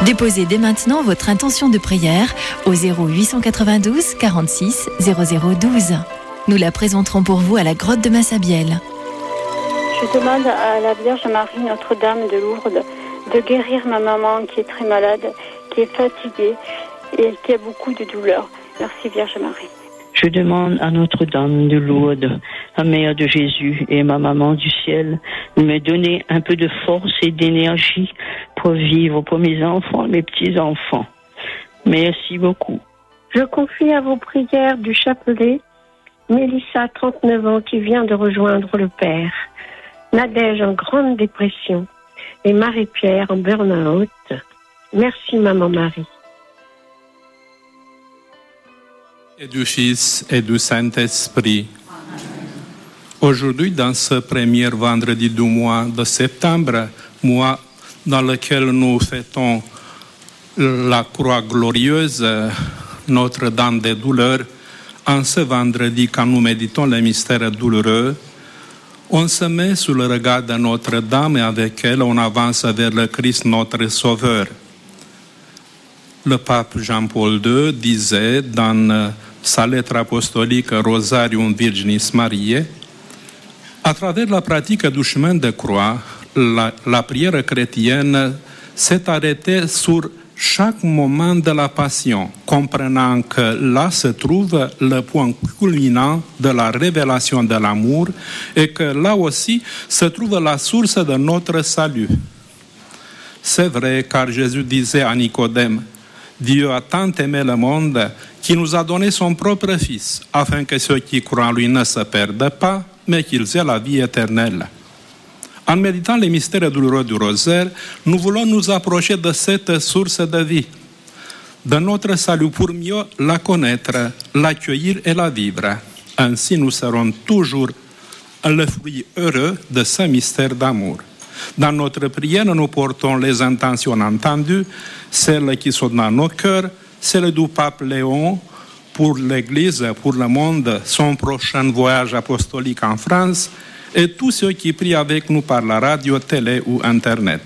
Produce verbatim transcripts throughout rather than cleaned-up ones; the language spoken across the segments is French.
Déposez dès maintenant votre intention de prière au zéro huit cent quatre-vingt-douze quarante-six zéro zéro douze. Nous la présenterons pour vous à la grotte de Massabielle. Je demande à la Vierge Marie, Notre-Dame de Lourdes, de guérir ma maman qui est très malade, qui est fatiguée et qui a beaucoup de douleurs. Merci Vierge Marie. Je demande à Notre-Dame de Lourdes, la mère de Jésus et ma maman du ciel, de me donner un peu de force et d'énergie pour vivre pour mes enfants, mes petits-enfants. Merci beaucoup. Je confie à vos prières du chapelet Mélissa, trente-neuf ans, qui vient de rejoindre le Père, Nadège en grande dépression et Marie-Pierre en burn-out. Merci Maman Marie. Et du Fils et du Saint-Esprit. Aujourd'hui, dans ce premier vendredi du mois de septembre, mois dans lequel nous fêtons la croix glorieuse, Notre-Dame des douleurs, en ce vendredi, quand nous méditons les mystères douloureux, on se met sous le regard de Notre-Dame et avec elle, on avance vers le Christ, notre Sauveur. Le pape Jean-Paul deux disait dans sa lettre apostolique Rosarium Virginis Mariae, à travers la pratique du chemin de croix, la, la prière chrétienne s'est arrêtée sur chaque moment de la passion, comprenant que là se trouve le point culminant de la révélation de l'amour et que là aussi se trouve la source de notre salut. C'est vrai, car Jésus disait à Nicodème, Dieu a tant aimé le monde qu'il nous a donné son propre Fils, afin que ceux qui croient en lui ne se perdent pas, mais qu'ils aient la vie éternelle. En méditant les mystères douloureux du rosaire, nous voulons nous approcher de cette source de vie, de notre salut pour mieux la connaître, l'accueillir et la vivre. Ainsi, nous serons toujours le fruit heureux de ce mystère d'amour. Dans notre prière, nous portons les intentions entendues, celles qui sont dans nos cœurs, celles du pape Léon pour l'Église, pour le monde, son prochain voyage apostolique en France, et tous ceux qui prient avec nous par la radio, télé ou Internet.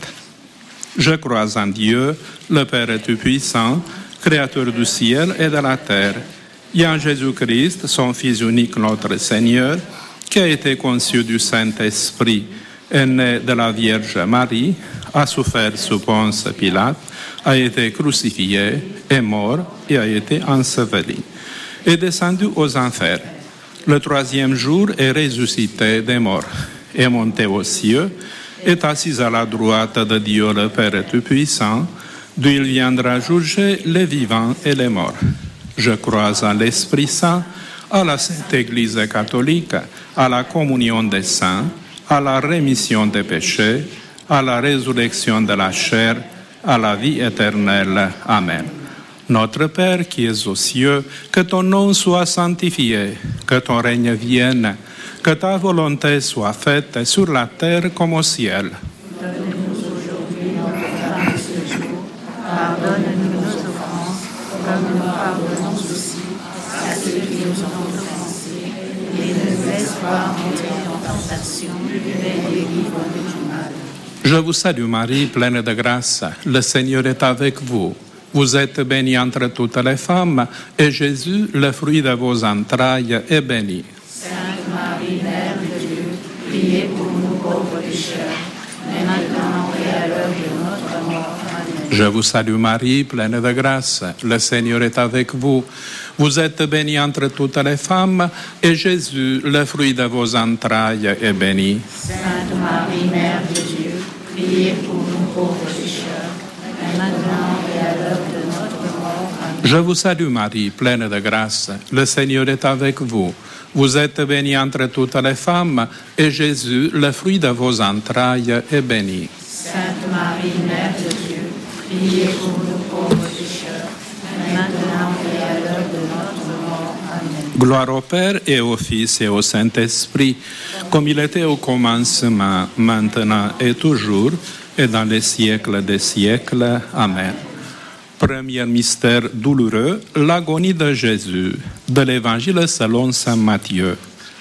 Je crois en Dieu, le Père Tout-Puissant, Créateur du ciel et de la terre, et en Jésus-Christ, son Fils unique, notre Seigneur, qui a été conçu du Saint-Esprit, est né de la Vierge Marie, a souffert sous Ponce Pilate, a été crucifié, est mort et a été enseveli, est descendu aux enfers. Le troisième jour est ressuscité des morts, est monté aux cieux, est assis à la droite de Dieu le Père Tout-Puissant, d'où il viendra juger les vivants et les morts. Je crois en l'Esprit Saint, à la Sainte Église catholique, à la communion des saints, à la rémission des péchés, à la résurrection de la chair, à la vie éternelle. Amen. Notre Père qui es aux cieux, que ton nom soit sanctifié, que ton règne vienne, que ta volonté soit faite sur la terre comme au ciel. Donne-nous aujourd'hui notre pain de ce jour. Pardonne-nous nos offenses, comme nous pardonnons aussi à ceux qui nous ont offensés. Et ne nous laisse pas entrer en tentation, mais délivre-nous du mal. Je vous salue Marie, pleine de grâce. Le Seigneur est avec vous. Vous êtes bénie entre toutes les femmes, et Jésus, le fruit de vos entrailles, est béni. Sainte Marie, Mère de Dieu, priez pour nous pauvres pécheurs, mais maintenant et à l'heure de notre mort. Amen. Je vous salue Marie, pleine de grâce. Le Seigneur est avec vous. Vous êtes bénie entre toutes les femmes, et Jésus, le fruit de vos entrailles, est béni. Sainte Marie, Mère de Dieu, priez pour nous pauvres pécheurs, mais maintenant et à l'heure de notre mort. Amen. Je vous salue Marie, pleine de grâce. Le Seigneur est avec vous. Vous êtes bénie entre toutes les femmes, et Jésus, le fruit de vos entrailles, est béni. Sainte Marie, Mère de Dieu, priez pour nous pauvres pécheurs, maintenant et à l'heure de notre mort. Amen. Gloire au Père et au Fils et au Saint-Esprit, comme il était au commencement, maintenant et toujours, et dans les siècles des siècles. Amen. Premier mystère douloureux, l'agonie de Jésus, de l'Évangile selon saint Matthieu.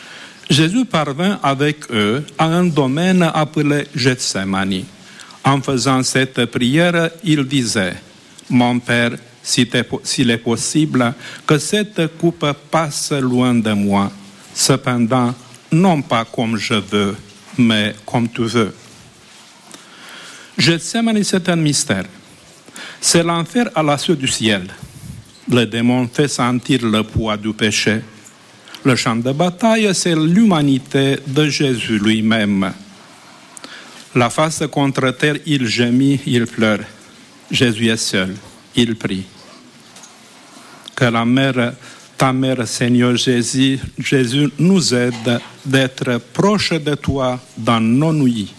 Jésus parvint avec eux à un domaine appelé Gethsémani. En faisant cette prière, il disait, Mon Père, s'il est possible, que cette coupe passe loin de moi. Cependant, non pas comme je veux, mais comme tu veux. Gethsémani, c'est un mystère. C'est l'enfer à l'assaut du ciel. Le démon fait sentir le poids du péché. Le champ de bataille, c'est l'humanité de Jésus lui-même. La face contre terre, il gémit, il pleure. Jésus est seul, il prie. Que la mère, ta mère, Seigneur Jésus, Jésus nous aide d'être proches de toi dans nos nuits.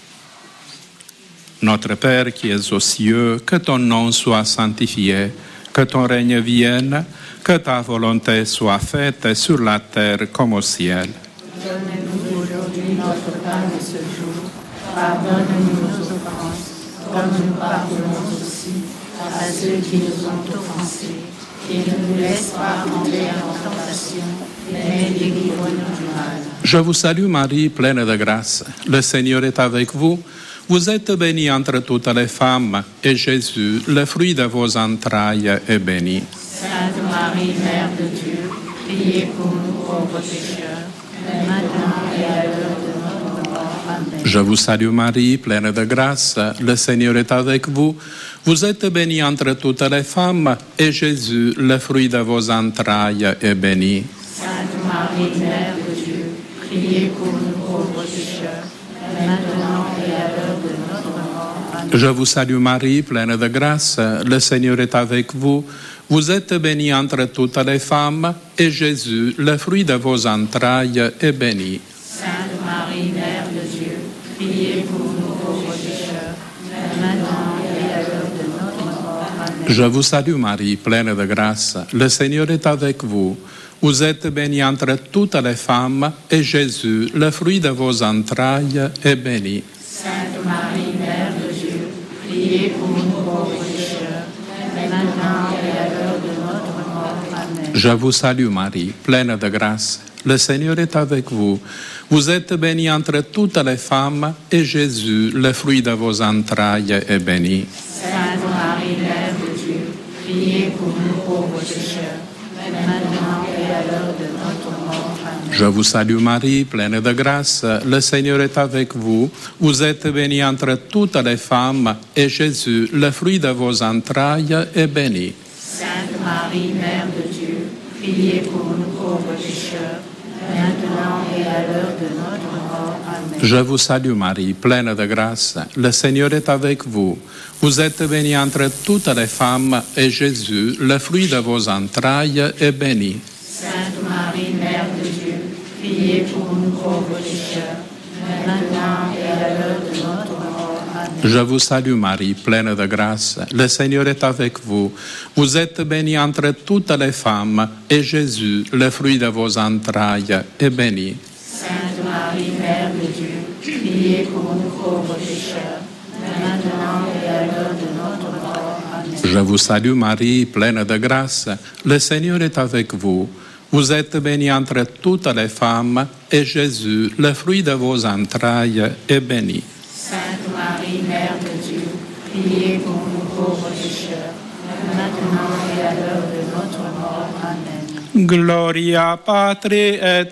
Notre Père qui es aux cieux, que ton nom soit sanctifié, que ton règne vienne, que ta volonté soit faite sur la terre comme au ciel. Donne-nous aujourd'hui notre pain de ce jour. Pardonne-nous nos offenses, comme nous pardonnons aussi à ceux qui nous ont offensés. Et ne nous laisse pas entrer en tentation, mais délivre-nous du mal. Je vous salue Marie, pleine de grâce. Le Seigneur est avec vous. Vous êtes bénie entre toutes les femmes, et Jésus, le fruit de vos entrailles, est béni. Sainte Marie, Mère de Dieu, priez pour nous pauvres pécheurs, maintenant et à l'heure de notre mort. Amen. Je vous salue Marie, pleine de grâce. Le Seigneur est avec vous. Vous êtes bénie entre toutes les femmes, et Jésus, le fruit de vos entrailles, est béni. Sainte Marie, Mère de Dieu, priez pour nous pauvres pécheurs, maintenant et à l'heure de notre mort. Amen. Je vous salue Marie, pleine de grâce. Le Seigneur est avec vous. Vous êtes bénie entre toutes les femmes, et Jésus, le fruit de vos entrailles, est béni. Sainte Marie, Mère de Dieu, priez pour nous pauvres pécheurs, maintenant et à l'heure de notre mort. Amen. Je vous salue Marie, pleine de grâce. Le Seigneur est avec vous. Vous êtes bénie entre toutes les femmes, et Jésus, le fruit de vos entrailles, est béni. Sainte Marie, Mère de Dieu, priez pour nous pauvres pécheurs, maintenant et à l'heure de notre mort. Amen. Je vous salue Marie, pleine de grâce. Le Seigneur est avec vous. Vous êtes bénie entre toutes les femmes, et Jésus, le fruit de vos entrailles, est béni. Sainte Marie, Mère de Dieu, priez pour nous pauvres pécheurs, maintenant et à l'heure de notre mort. Amen. Je vous salue Marie, pleine de grâce. Le Seigneur est avec vous. Vous êtes bénie entre toutes les femmes, et Jésus, le fruit de vos entrailles, est béni. Sainte Marie, Mère de Dieu, priez pour nous pauvres pécheurs, maintenant et à l'heure de notre mort. Amen. Je vous salue Marie, pleine de grâce. Le Seigneur est avec vous. Vous êtes bénie entre toutes les femmes, et Jésus, le fruit de vos entrailles, est béni. Sainte Marie, Mère de Dieu, priez pour nous pauvres pécheurs, maintenant et à l'heure de notre mort. Amen. Je vous salue Marie, pleine de grâce. Le Seigneur est avec vous. Vous êtes bénie entre toutes les femmes, et Jésus, le fruit de vos entrailles, est béni. Sainte Marie, Mère de Dieu, priez pour nous pauvres pécheurs, maintenant et à l'heure de notre mort. Amen. Je vous salue Marie, pleine de grâce. Le Seigneur est avec vous. Vous êtes bénie entre toutes les femmes, et Jésus, le fruit de vos entrailles, est béni. Sainte Marie, Mère de Dieu, priez pour nous pauvres pécheurs, maintenant et à l'heure de notre mort. Amen. Gloria Patri et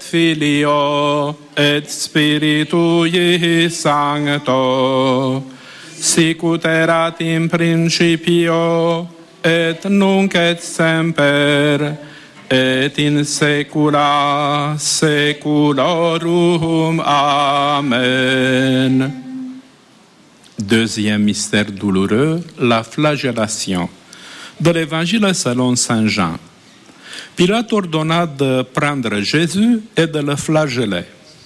Filio et Spiritui Sancto, sicut erat in principio et nunc et semper et in saecula saeculorum. Amen. Deuxième mystère douloureux, la flagellation. De l'Évangile selon saint Jean. Pilate ordonna de prendre Jésus et de le flageller.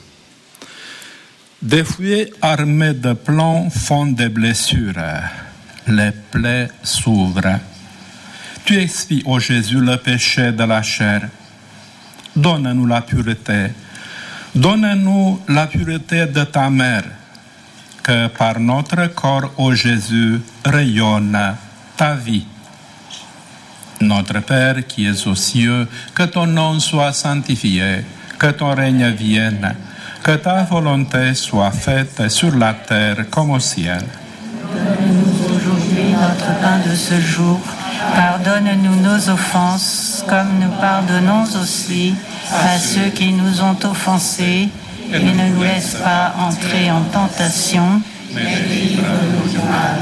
Des fouets armés de plomb font des blessures. Les plaies s'ouvrent. Tu expies, ô Jésus, le péché de la chair. Donne-nous la pureté. Donne-nous la pureté de ta mère. Que par notre corps, ô Jésus, rayonne ta vie. Notre Père qui es aux cieux, que ton nom soit sanctifié, que ton règne vienne, que ta volonté soit faite sur la terre comme au ciel. Donne-nous aujourd'hui notre pain de ce jour. Pardonne-nous nos offenses, comme nous pardonnons aussi à ceux qui nous ont offensés, et ne nous laisse pas entrer en tentation, mais livre-nous du mal.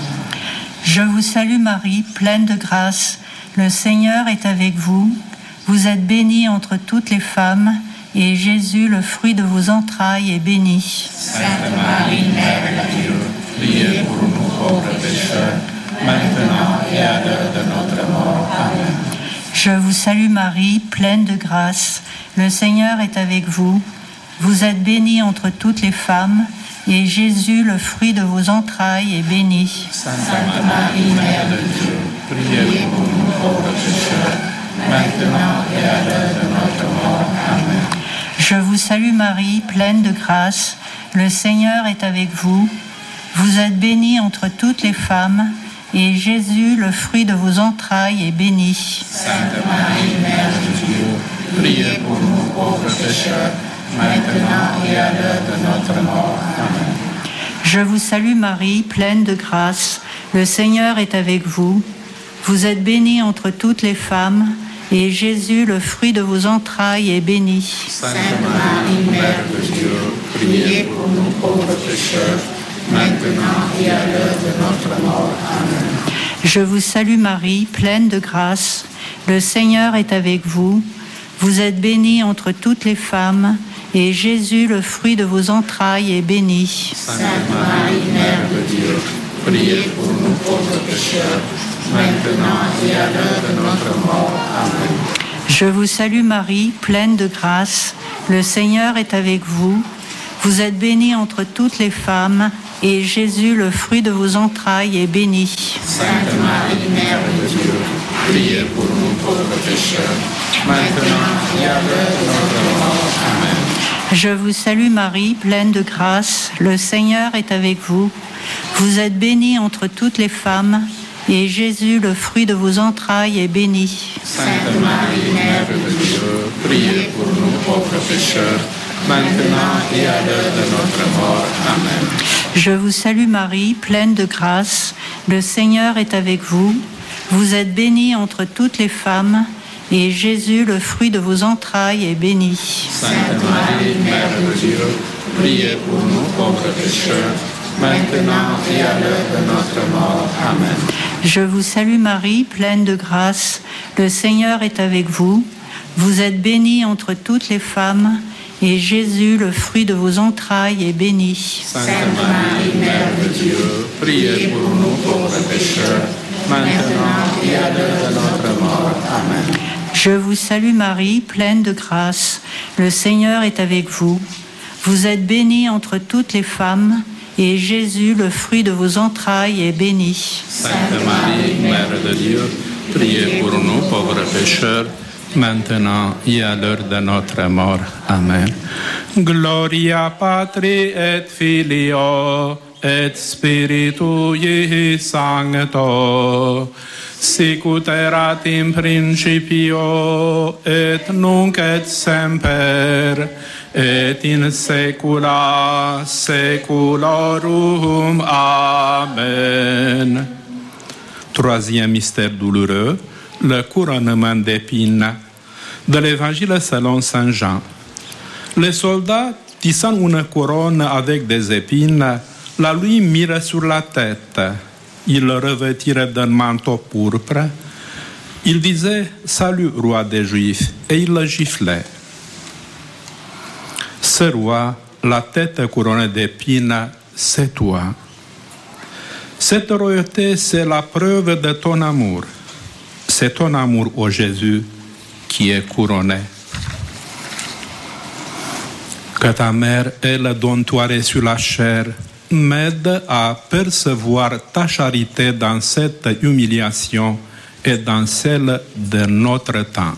Je vous salue Marie, pleine de grâce, le Seigneur est avec vous. Vous êtes bénie entre toutes les femmes, et Jésus, le fruit de vos entrailles, est béni. Sainte Marie, Mère de Dieu, priez pour nous pauvres pécheurs, maintenant et à l'heure de notre mort. Amen. Je vous salue Marie, pleine de grâce, le Seigneur est avec vous. Vous êtes bénie entre toutes les femmes, et Jésus, le fruit de vos entrailles, est béni. Sainte Marie, Mère de Dieu, priez pour nous pauvres pécheurs, maintenant et à l'heure de notre mort. Amen. Je vous salue Marie, pleine de grâce, le Seigneur est avec vous. Vous êtes bénie entre toutes les femmes, et Jésus, le fruit de vos entrailles, est béni. Sainte Marie, Mère de Dieu, priez pour nous pauvres pécheurs, maintenant et à l'heure de notre mort. Amen. Je vous salue Marie, pleine de grâce, le Seigneur est avec vous. Vous êtes bénie entre toutes les femmes, et Jésus, le fruit de vos entrailles, est béni. Sainte Marie, Mère de Dieu, priez pour nous pauvres pécheurs, maintenant et à l'heure de notre mort. Amen. Je vous salue Marie, pleine de grâce, le Seigneur est avec vous. Vous êtes bénie entre toutes les femmes, et Jésus, le fruit de vos entrailles, est béni. Sainte Marie, Mère de Dieu, priez pour nous pauvres pécheurs, maintenant et à l'heure de notre mort. Amen. Je vous salue Marie, pleine de grâce, le Seigneur est avec vous. Vous êtes bénie entre toutes les femmes, et Jésus, le fruit de vos entrailles, est béni. Sainte Marie, Mère de Dieu, priez pour nous pauvres pécheurs, maintenant et à l'heure de notre mort. Amen. Je vous salue Marie, pleine de grâce, le Seigneur est avec vous. Vous êtes bénie entre toutes les femmes, et Jésus, le fruit de vos entrailles, est béni. Sainte Marie, Mère de Dieu, priez pour nous pauvres pécheurs, maintenant et à l'heure de notre mort. Amen. Je vous salue Marie, pleine de grâce, le Seigneur est avec vous. Vous êtes bénie entre toutes les femmes, et Jésus, le fruit de vos entrailles, est béni. Sainte Marie, Mère de Dieu, priez pour nous pauvres pécheurs, maintenant et à l'heure de notre mort. Amen. Je vous salue Marie, pleine de grâce, le Seigneur est avec vous. Vous êtes bénie entre toutes les femmes, et Jésus, le fruit de vos entrailles, est béni. Sainte Marie, Mère de Dieu, priez pour nous pauvres pécheurs, maintenant et à l'heure de notre mort. Amen. Je vous salue Marie, pleine de grâce, le Seigneur est avec vous. Vous êtes bénie entre toutes les femmes, et Jésus, le fruit de vos entrailles, est béni. Sainte Marie, Mère de Dieu, priez pour nous pauvres pécheurs, maintenant et à l'heure de notre mort. Amen. Gloria Patri et Filio et Spiritui Sancto, sicut erat in principio et nunc et semper et in saecula saeculorum. Amen. Troisième mystère douloureux, le couronnement d'épines. De l'évangile selon Saint Jean. Les soldats, tissant une couronne avec des épines, la lui mirent sur la tête. Ils le revêtirent d'un manteau pourpre. Il disait « Salut, roi des Juifs » et il le giflait. Ce roi, la tête couronnée d'épines, c'est toi. Cette royauté, c'est la preuve de ton amour. C'est ton amour au Jésus qui est couronné. Que ta mère ait le domptoir sur la chair m'aide à percevoir ta charité dans cette humiliation et dans celle de notre temps.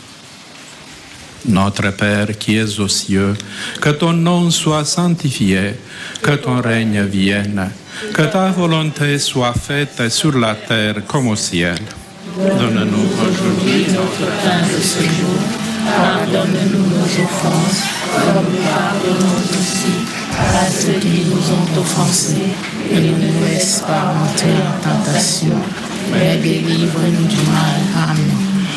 Notre Père qui es aux cieux, que ton nom soit sanctifié, que ton règne vienne, que ta volonté soit faite sur la terre comme au ciel. Donne-nous aujourd'hui notre pain de ce jour. Pardonne-nous nos offenses, comme nous pardonnons aussi à ceux qui nous ont offensés, et ne nous laisse pas entrer en tentation, mais délivre-nous du mal. Amen.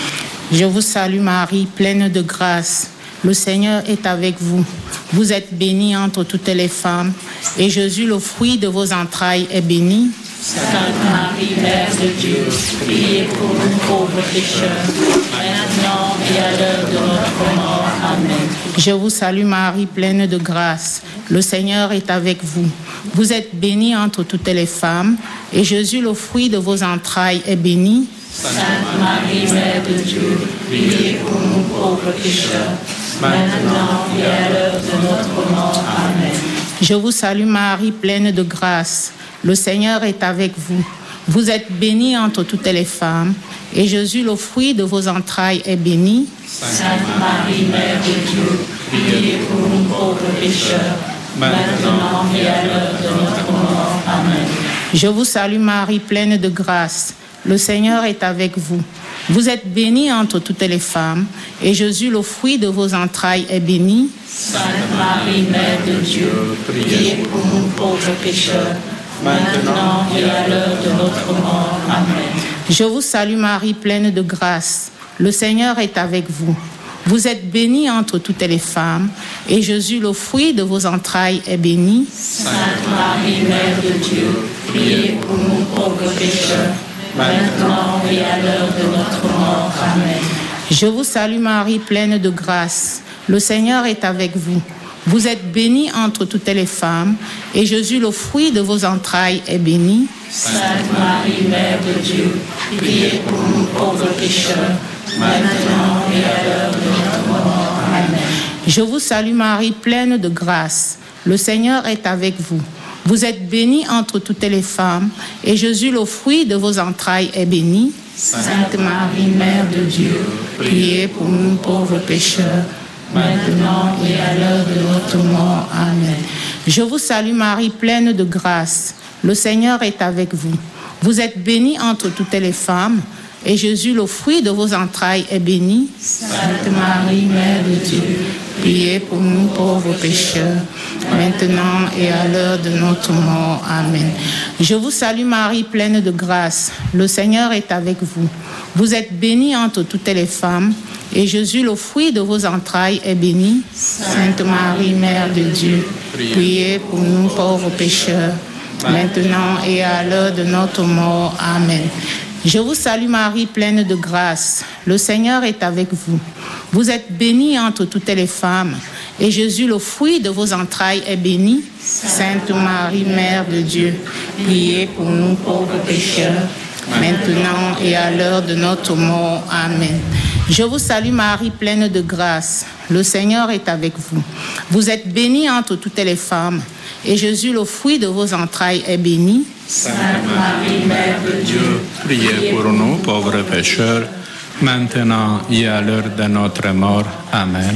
Je vous salue Marie, pleine de grâce. Le Seigneur est avec vous. Vous êtes bénie entre toutes les femmes, et Jésus, le fruit de vos entrailles, est béni. Sainte Marie, Mère de Dieu, priez pour nous pauvres pécheurs, maintenant et à l'heure de notre mort. Amen. Je vous salue Marie, pleine de grâce. Le Seigneur est avec vous. Vous êtes bénie entre toutes les femmes, et Jésus, le fruit de vos entrailles, est béni. Sainte Marie, Mère de Dieu, priez pour nous pauvres pécheurs, maintenant et à l'heure de notre mort. Amen. Je vous salue Marie, pleine de grâce. Le Seigneur est avec vous. Vous êtes bénie entre toutes les femmes, et Jésus, le fruit de vos entrailles, est béni. Sainte Marie, Mère de Dieu, priez pour nous pauvres pécheurs, maintenant et à l'heure de notre mort. Amen. Je vous salue Marie, pleine de grâce. Le Seigneur est avec vous. Vous êtes bénie entre toutes les femmes, et Jésus, le fruit de vos entrailles, est béni. Sainte Marie, Mère de Dieu, priez pour nous pauvres pécheurs, maintenant et à l'heure de notre mort. Amen. Je vous salue Marie, pleine de grâce. Le Seigneur est avec vous. Vous êtes bénie entre toutes les femmes, et Jésus, le fruit de vos entrailles, est béni. Sainte Marie, Mère de Dieu, priez pour nous pauvres pécheurs, maintenant et à l'heure de notre mort. Amen. Je vous salue Marie, pleine de grâce. Le Seigneur est avec vous. Vous êtes bénie entre toutes les femmes, et Jésus, le fruit de vos entrailles, est béni. Sainte Marie, Mère de Dieu, priez pour nous pauvres pécheurs, maintenant et à l'heure de notre mort. Amen. Je vous salue Marie, pleine de grâce. Le Seigneur est avec vous. Vous êtes bénie entre toutes les femmes, et Jésus, le fruit de vos entrailles, est béni. Sainte Marie, Mère de Dieu, priez pour nous pauvres pécheurs, maintenant et à l'heure de notre mort. Amen. Je vous salue Marie, pleine de grâce. Le Seigneur est avec vous. Vous êtes bénie entre toutes les femmes, et Jésus, le fruit de vos entrailles, est béni. Sainte Marie, Mère de Dieu, priez pour nous pauvres pécheurs, maintenant et à l'heure de notre mort. Amen. Je vous salue Marie, pleine de grâce. Le Seigneur est avec vous. Vous êtes bénie entre toutes les femmes, et Jésus, le fruit de vos entrailles, est béni. Sainte Marie, Mère de Dieu, priez pour nous pauvres pécheurs, maintenant et à l'heure de notre mort. Amen. Je vous salue Marie, pleine de grâce. Le Seigneur est avec vous. Vous êtes bénie entre toutes les femmes, et Jésus, le fruit de vos entrailles, est béni. Sainte Marie, Mère de Dieu, priez pour nous pauvres pécheurs, maintenant et à l'heure de notre mort. Amen. Je vous salue Marie, pleine de grâce. Le Seigneur est avec vous. Vous êtes bénie entre toutes les femmes, et Jésus, le fruit de vos entrailles, est béni. Sainte Marie, Mère de Dieu, priez pour nous pauvres pécheurs, maintenant et à l'heure de notre mort. Amen.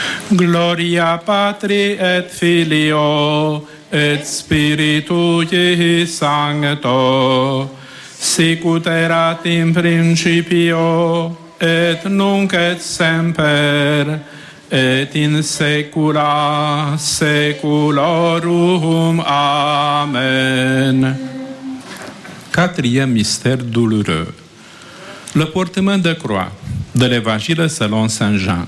Gloria Patri et Filio et Spiritui Sancto, sicut erat in principio et nunc et semper et in saecula saeculorum. Amen. Quatrième mystère douloureux. Le portement de croix de l'Évangile selon saint Jean.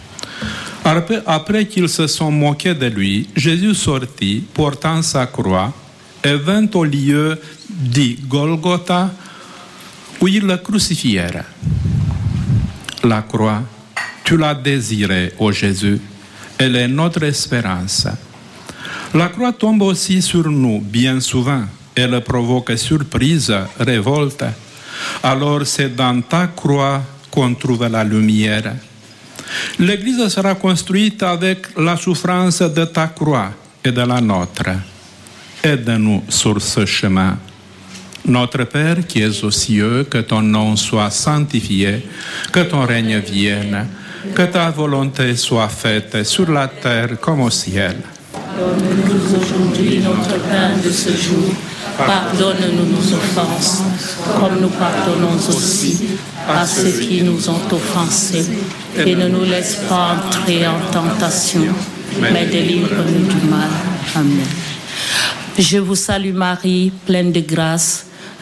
Après qu'ils se sont moqués de lui, Jésus sortit, portant sa croix, et vint au lieu dit Golgotha, où ils le crucifièrent. La croix, tu l'as désirée, ô Jésus, elle est notre espérance. La croix tombe aussi sur nous bien souvent. Elle provoque surprise, révolte. Alors c'est dans ta croix qu'on trouve la lumière. L'Église sera construite avec la souffrance de ta croix et de la nôtre. Aide-nous sur ce chemin. Notre Père qui es aux cieux, que ton nom soit sanctifié, que ton règne vienne, que ta volonté soit faite sur la terre comme au ciel. Donne-nous aujourd'hui notre pain de ce jour. Pardonne-nous nos offenses, comme nous pardonnons aussi à ceux qui nous ont offensés. Et ne nous laisse pas entrer en tentation, mais délivre-nous du mal. Amen. Je vous salue Marie, pleine de grâce.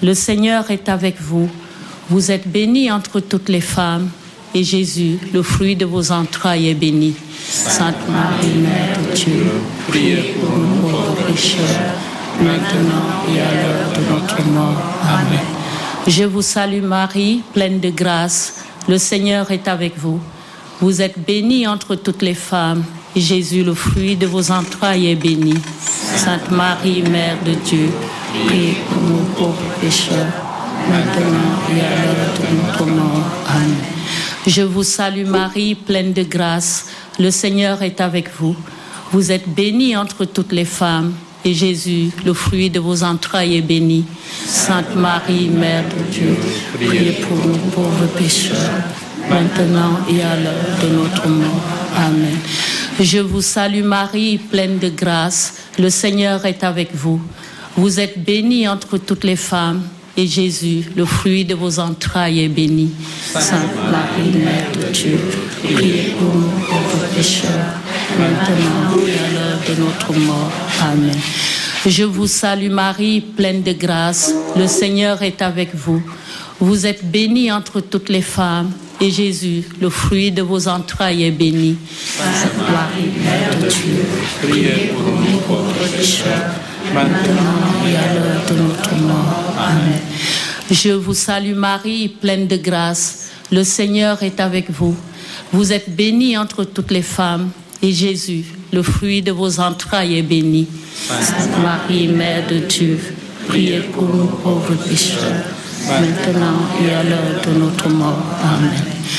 le Seigneur est avec vous. Vous êtes bénie entre toutes les femmes, et Jésus, le fruit de vos entrailles, est béni. Sainte Marie, Mère de Dieu, priez pour nous pauvres pécheurs, maintenant et à l'heure de notre mort. Amen. Je vous salue Marie, pleine de grâce, le Seigneur est avec vous. Vous êtes bénie entre toutes les femmes, et Jésus, le fruit de vos entrailles, est béni. Sainte Marie, Mère de Dieu, priez pour nous pauvres pécheurs, maintenant et à l'heure de notre mort. Amen. Je vous salue Marie, pleine de grâce, le Seigneur est avec vous. Vous êtes bénie entre toutes les femmes, et Jésus, le fruit de vos entrailles, est béni. Sainte Marie, Mère de Dieu, priez pour nous pauvres pécheurs, maintenant et à l'heure de notre mort. Amen. Je vous salue Marie, pleine de grâce, le Seigneur est avec vous. Vous êtes bénie entre toutes les femmes, et Jésus, le fruit de vos entrailles, est béni. Sainte Marie, Mère de Dieu, priez pour nous pauvres pécheurs, maintenant et à l'heure de notre mort. Amen. Je vous salue Marie, pleine de grâce, le Seigneur est avec vous. Vous êtes bénie entre toutes les femmes, et Jésus, le fruit de vos entrailles, est béni. Sainte Marie, Mère de Dieu, priez pour nous pauvres pécheurs, maintenant et à l'heure de notre mort. Amen. Je vous salue Marie, pleine de grâce, le Seigneur est avec vous. Vous êtes bénie entre toutes les femmes, et Jésus, le fruit de vos entrailles, est béni. Sainte Marie, Mère de Dieu, priez pour nous pauvres pécheurs, maintenant et à l'heure de notre mort. Amen.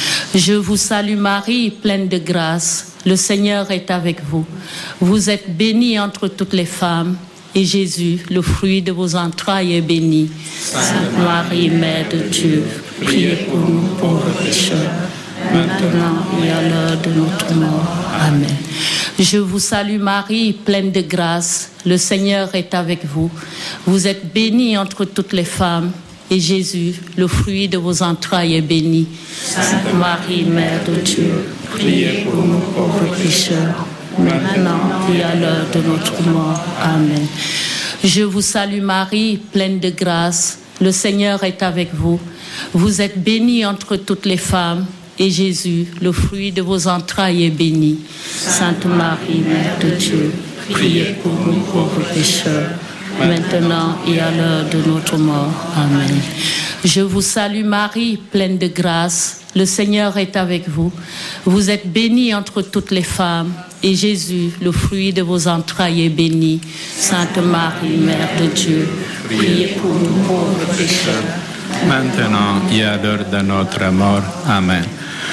Je vous salue Marie, pleine de grâce, le Seigneur est avec vous. Vous êtes bénie entre toutes les femmes, et Jésus, le fruit de vos entrailles, est béni. Sainte Marie, Mère de Dieu, priez pour nous pauvres pécheurs, maintenant et à l'heure de notre mort. Amen. Je vous salue Marie, pleine de grâce, le Seigneur est avec vous. Vous êtes bénie entre toutes les femmes, et Jésus, le fruit de vos entrailles, est béni. Sainte Marie, Mère de Dieu, priez pour nous pauvres pécheurs, maintenant et à l'heure de notre mort. Amen. Je vous salue Marie, pleine de grâce, le Seigneur est avec vous. Vous êtes bénie entre toutes les femmes, et Jésus, le fruit de vos entrailles, est béni. Sainte Marie, Mère de Dieu, priez pour nous pauvres pécheurs, maintenant et à l'heure de notre mort. Amen. Je vous salue Marie, pleine de grâce, le Seigneur est avec vous. Vous êtes bénie entre toutes les femmes, et Jésus, le fruit de vos entrailles, est béni. Sainte Marie, Mère de Dieu, priez pour nous pauvres pécheurs, maintenant et à l'heure de notre mort. Amen.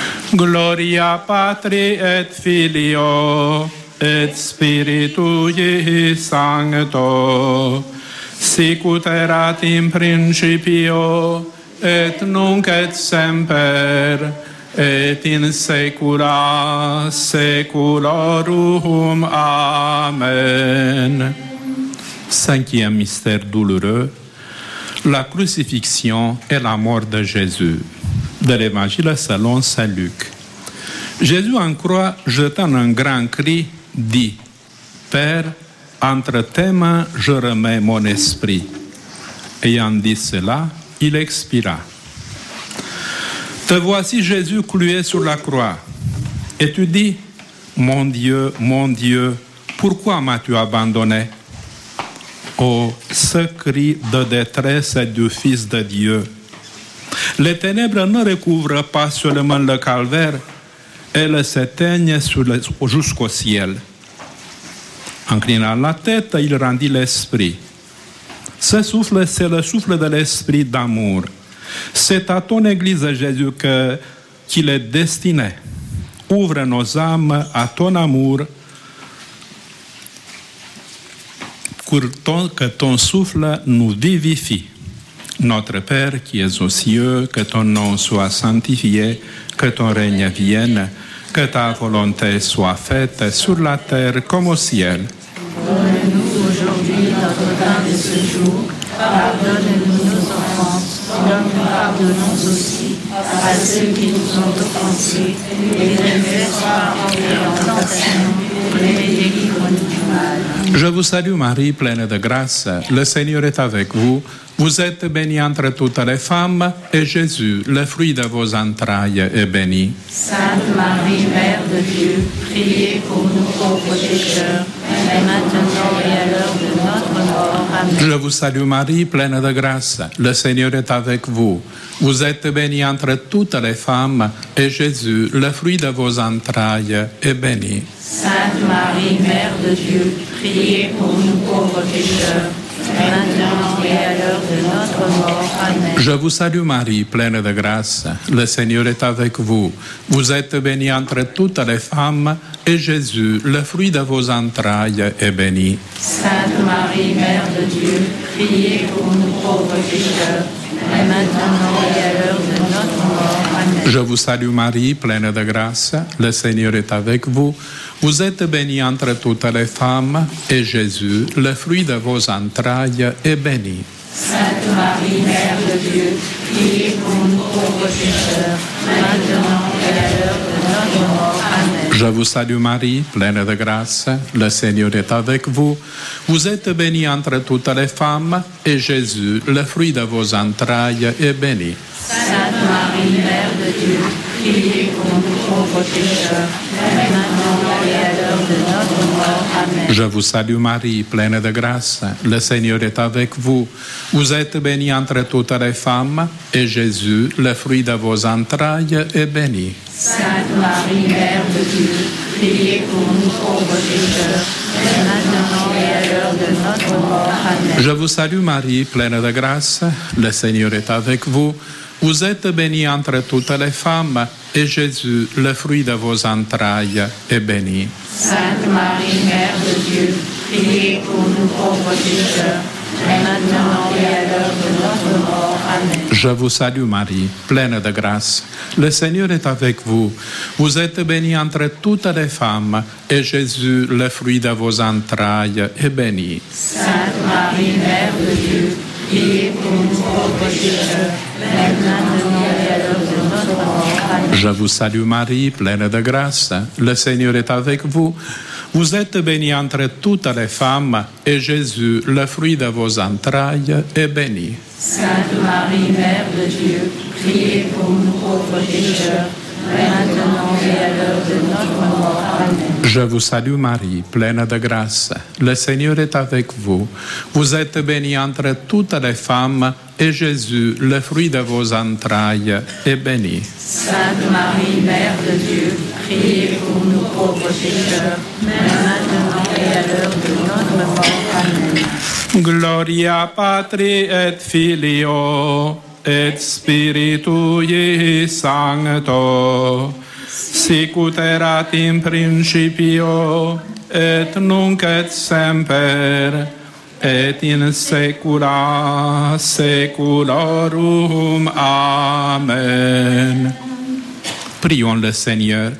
Gloria Patri et Filio et Spiritui Sancto, sicut erat in principio et nunc et semper et in saecula saeculorum. Amen. Cinquième mystère douloureux, la crucifixion et la mort de Jésus. De l'Évangile selon saint Luc. Jésus en croix, jetant un grand cri, dit: Père, entre tes mains je remets mon esprit. Ayant dit cela, il expira. Te voici Jésus cloué sur la croix. Et tu dis: Mon Dieu, mon Dieu, pourquoi m'as-tu abandonné? Oh, ce cri de détresse du Fils de Dieu. Les ténèbres ne recouvrent pas seulement le calvaire, elles s'éteignent jusqu'au ciel. Inclinant la tête, il rendit l'esprit. Ce souffle, c'est le souffle de l'esprit d'amour. C'est à ton Église, Jésus, que, qu'il est destiné. Ouvre nos âmes à ton amour, pour ton, que ton souffle nous vivifie. Notre Père qui es aux cieux, que ton nom soit sanctifié, que ton règne vienne, que ta volonté soit faite sur la terre comme au ciel. Donne-nous aujourd'hui notre pain de ce jour. Pardonne-nous nos offenses, comme nous pardonnons aussi à ceux qui nous ont offensés. Et ne nous laisse pas entrer en tentation, mais délivre-nous du mal. Je vous salue Marie, pleine de grâce. Le Seigneur est avec vous. Vous êtes bénie entre toutes les femmes, et Jésus, le fruit de vos entrailles, est béni. Sainte Marie, Mère de Dieu, priez pour nous pauvres pécheurs, et maintenant et à l'heure de notre mort. Amen. Je vous salue Marie, pleine de grâce. Le Seigneur est avec vous. Vous êtes bénie entre toutes les femmes, et Jésus, le fruit de vos entrailles, est béni. Sainte Marie, Mère de Dieu, priez pour nous pauvres pécheurs, maintenant et à l'heure de notre mort. Amen. Je vous salue Marie, pleine de grâce. Le Seigneur est avec vous. Vous êtes bénie entre toutes les femmes, et Jésus, le fruit de vos entrailles, est béni. Sainte Marie, Mère de Dieu, priez pour nous pauvres pécheurs, et maintenant et à l'heure de notre mort. Amen. Je vous salue Marie, pleine de grâce. Le Seigneur est avec vous. Vous êtes bénie entre toutes les femmes, et Jésus, le fruit de vos entrailles, est béni. Sainte Marie, Mère de Dieu, priez pour nous pauvres pécheurs, maintenant et à l'heure de notre mort. Amen. Je vous salue Marie, pleine de grâce. Le Seigneur est avec vous. Vous êtes bénie entre toutes les femmes, et Jésus, le fruit de vos entrailles, est béni. Sainte Marie, Mère de Dieu, priez pour nous pauvres pécheurs, maintenant et à l'heure de notre mort. Amen. Je vous salue Marie, pleine de grâce. Le Seigneur est avec vous. Vous êtes bénie entre toutes les femmes, et Jésus, le fruit de vos entrailles, est béni. Sainte Marie, Mère de Dieu, priez pour nous pauvres pécheurs, maintenant et à l'heure de notre mort. Amen. Je vous salue Marie, pleine de grâce. Le Seigneur est avec vous. Vous êtes bénie entre toutes les femmes, et Jésus, le fruit de vos entrailles, est béni. Sainte Marie, Mère de Dieu, priez pour nous pauvres pécheurs, maintenant et à l'heure de notre mort. Amen. Je vous salue Marie, pleine de grâce. Le Seigneur est avec vous. Vous êtes bénie entre toutes les femmes, et Jésus, le fruit de vos entrailles, est béni. Sainte Marie, Mère de Dieu, priez pour nous pauvres pécheurs, maintenant et à l'heure de notre mort. Amen. Je vous salue Marie, pleine de grâce. Le Seigneur est avec vous. Vous êtes bénie entre toutes les femmes, et Jésus, le fruit de vos entrailles, est béni. Sainte Marie, Mère de Dieu, priez pour nous pauvres pécheurs, maintenant et à l'heure de notre mort. Amen. Je vous salue Marie, pleine de grâce. Le Seigneur est avec vous. Vous êtes bénie entre toutes les femmes, et Jésus, le fruit de vos entrailles, est béni. Sainte Marie, Mère de Dieu, priez pour nous pauvres pécheurs, maintenant et à l'heure de notre mort. Amen. Gloria Patri et Filio et Spiritui Sancto, sic ut erat in principio et nunc et semper et in saecula saeculorum. Amen. Prions le Seigneur.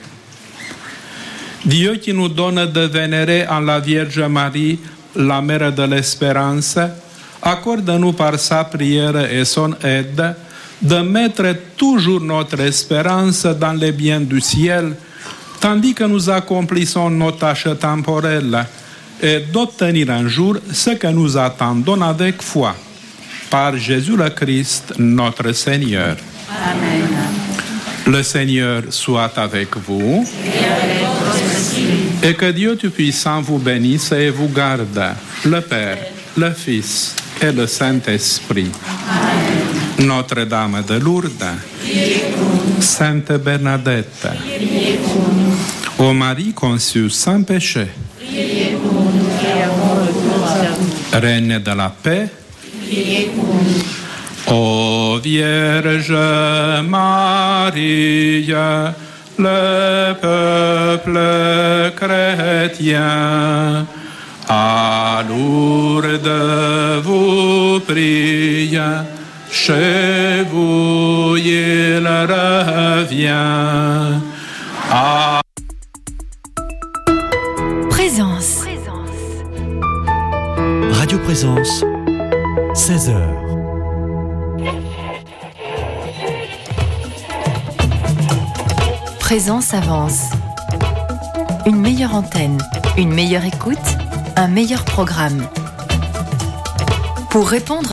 Dieu qui nous donne de vénérer en la Vierge Marie, la Mère de l'Espérance, accorde-nous par sa prière et son aide de mettre toujours notre espérance dans les biens du ciel, tandis que nous accomplissons nos tâches temporelles, et d'obtenir un jour ce que nous attendons avec foi. Par Jésus le Christ, notre Seigneur. Amen. Le Seigneur soit avec vous. Et que Dieu Tout-Puissant vous bénisse et vous garde, le Père, le Fils et le Saint-Esprit. Amen. Notre-Dame de Lourdes, Sainte Bernadette, ô Marie conçue sans péché, Reine de la paix, ô Vierge Marie, le peuple chrétien, à Lourdes vous prie, chez vous il revient. À... Présence. Radio Présence, seize heures. Présence avance. Une meilleure antenne, une meilleure écoute, un meilleur programme. Pour répondre